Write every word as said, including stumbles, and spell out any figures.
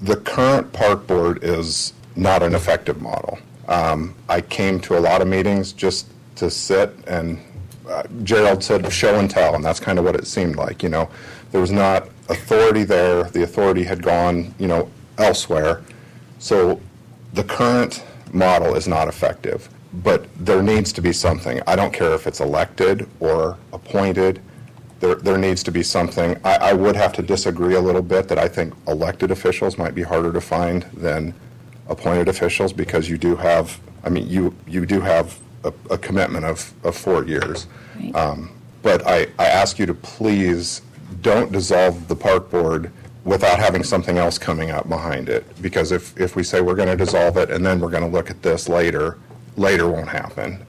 the current park board is not an effective model. Um, I came to a lot of meetings just to sit and uh, Gerald said show and tell, and that's kind of what it seemed like. You know, there was not authority there. The authority had gone, you know, elsewhere. So the current model is not effective, but there needs to be something. I don't care if it's elected or appointed. There, there needs to be something. I, I would have to disagree a little bit that I think elected officials might be harder to find than appointed officials, because you do have, I mean, you, you do have a, a commitment of, of four years. Right. Um, but I, I ask you to please don't dissolve the park board without having something else coming up behind it. Because if, if we say we're going to dissolve it and then we're going to look at this later, later won't happen.